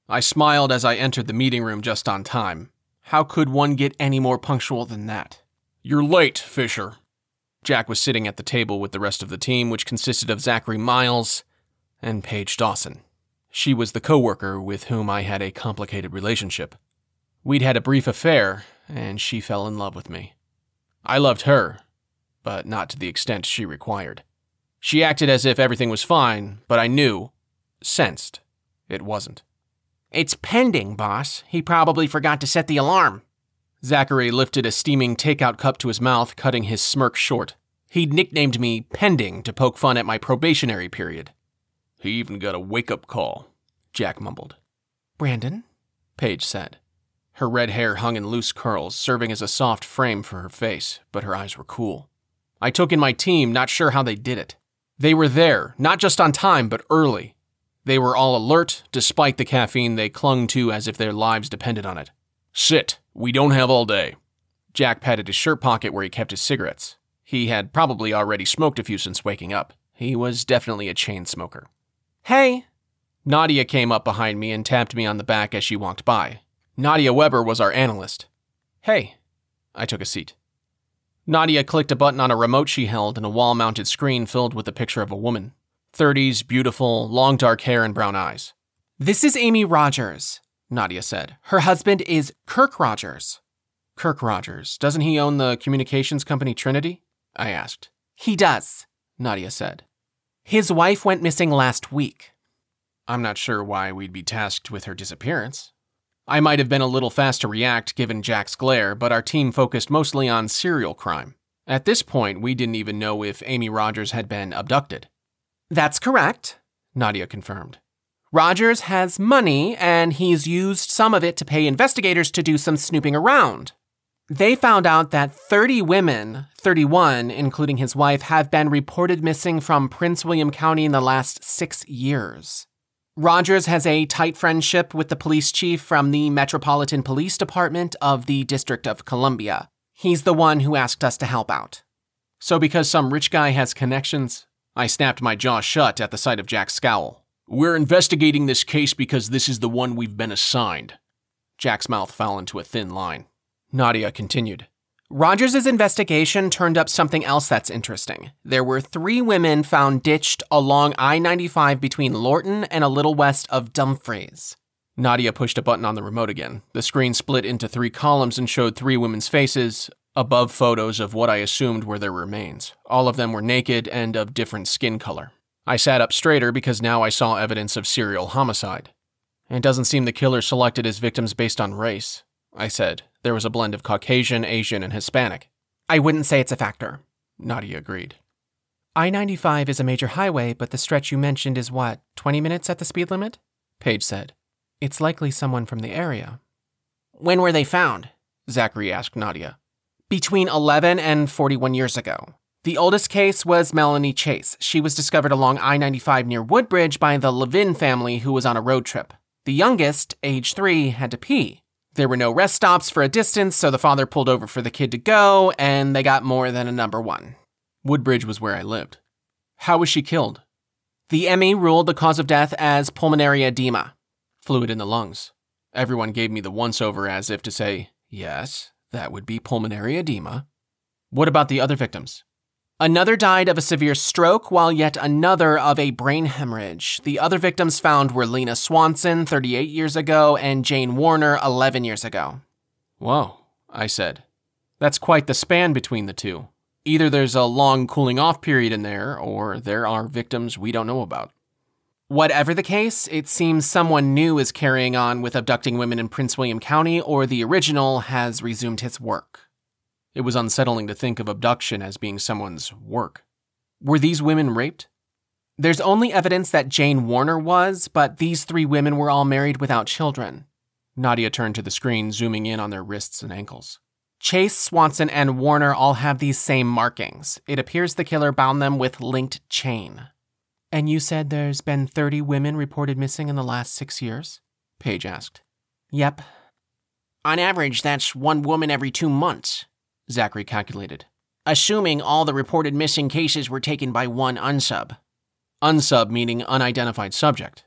I smiled as I entered the meeting room just on time. How could one get any more punctual than that? You're late, Fisher. Jack was sitting at the table with the rest of the team, which consisted of Zachary Miles and Paige Dawson. She was the coworker with whom I had a complicated relationship. We'd had a brief affair, and she fell in love with me. I loved her, but not to the extent she required. She acted as if everything was fine, but I sensed, it wasn't. It's pending, boss. He probably forgot to set the alarm. Zachary lifted a steaming takeout cup to his mouth, cutting his smirk short. He'd nicknamed me Pending to poke fun at my probationary period. He even got a wake-up call, Jack mumbled. Brandon? Paige said. Her red hair hung in loose curls, serving as a soft frame for her face, but her eyes were cool. I took in my team, not sure how they did it. They were there, not just on time, but early. They were all alert, despite the caffeine they clung to as if their lives depended on it. Sit, we don't have all day. Jack patted his shirt pocket where he kept his cigarettes. He had probably already smoked a few since waking up. He was definitely a chain smoker. Hey! Nadia came up behind me and tapped me on the back as she walked by. Nadia Weber was our analyst. Hey. I took a seat. Nadia clicked a button on a remote she held and a wall-mounted screen filled with a picture of a woman. 30s, beautiful, long dark hair and brown eyes. This is Amy Rogers, Nadia said. Her husband is Kirk Rogers. Kirk Rogers. Doesn't he own the communications company Trinity? I asked. He does, Nadia said. His wife went missing last week. I'm not sure why we'd be tasked with her disappearance. I might have been a little fast to react given Jack's glare, but our team focused mostly on serial crime. At this point, we didn't even know if Amy Rogers had been abducted. That's correct, Nadia confirmed. Rogers has money, and he's used some of it to pay investigators to do some snooping around. They found out that 30 women, 31, including his wife, have been reported missing from Prince William County in the last 6 years. Rogers has a tight friendship with the police chief from the Metropolitan Police Department of the District of Columbia. He's the one who asked us to help out. So because some rich guy has connections, I snapped my jaw shut at the sight of Jack's scowl. We're investigating this case because this is the one we've been assigned. Jack's mouth fell into a thin line. Nadia continued. Rogers' investigation turned up something else that's interesting. There were 3 women found ditched along I-95 between Lorton and a little west of Dumfries. Nadia pushed a button on the remote again. The screen split into 3 columns and showed 3 women's faces, above photos of what I assumed were their remains. All of them were naked and of different skin color. I sat up straighter because now I saw evidence of serial homicide. It doesn't seem the killer selected his victims based on race, I said. There was a blend of Caucasian, Asian, and Hispanic. I wouldn't say it's a factor, Nadia agreed. I-95 is a major highway, but the stretch you mentioned is 20 minutes at the speed limit? Paige said. It's likely someone from the area. When were they found? Zachary asked Nadia. Between 11 and 41 years ago. The oldest case was Melanie Chase. She was discovered along I-95 near Woodbridge by the Levin family who was on a road trip. The youngest, age 3, had to pee. There were no rest stops for a distance, so the father pulled over for the kid to go, and they got more than a number 1. Woodbridge was where I lived. How was she killed? The ME ruled the cause of death as pulmonary edema. Fluid in the lungs. Everyone gave me the once-over as if to say, yes, that would be pulmonary edema. What about the other victims? Another died of a severe stroke, while yet another of a brain hemorrhage. The other victims found were Lena Swanson, 38 years ago, and Jane Warner, 11 years ago. Whoa, I said. That's quite the span between the two. Either there's a long cooling-off period in there, or there are victims we don't know about. Whatever the case, it seems someone new is carrying on with abducting women in Prince William County, or the original has resumed his work. It was unsettling to think of abduction as being someone's work. Were these women raped? There's only evidence that Jane Warner was, but these 3 women were all married without children. Nadia turned to the screen, zooming in on their wrists and ankles. Chase, Swanson, and Warner all have these same markings. It appears the killer bound them with linked chain. And you said there's been 30 women reported missing in the last 6 years? Paige asked. Yep. On average, that's 1 woman every 2 months. Zachary calculated. Assuming all the reported missing cases were taken by 1 unsub. Unsub meaning unidentified subject.